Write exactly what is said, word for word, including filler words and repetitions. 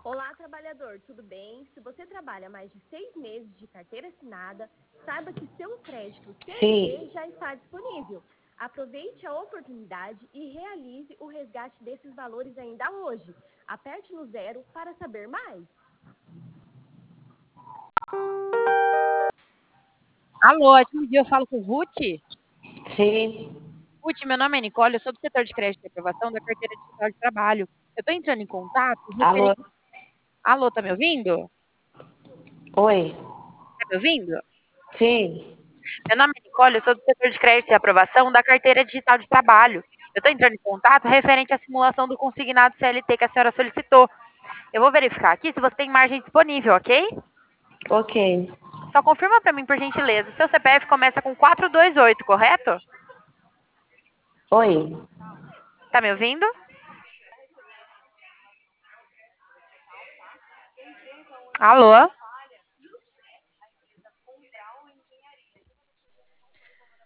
Olá, trabalhador, tudo bem? Se você trabalha mais de seis meses de carteira assinada, saiba que seu crédito C L T Sim. já está disponível. Aproveite a oportunidade e realize o resgate desses valores ainda hoje. Aperte no zero para saber mais. Alô, ótimo dia, eu falo com o Ruth. Sim. Ruth, meu nome é Nicole, eu sou do setor de crédito e aprovação da carteira digital de trabalho. Eu estou entrando em contato Alô? referente... Alô, tá me ouvindo? Oi. Tá me ouvindo? Sim. Meu nome é Nicole, eu sou do setor de crédito e aprovação da carteira digital de trabalho. Eu estou entrando em contato referente à simulação do consignado C L T que a senhora solicitou. Eu vou verificar aqui se você tem margem disponível, ok? Ok. Só confirma para mim, por gentileza. Seu C P F começa com quatro dois oito, correto? Oi. Tá me ouvindo? Alô?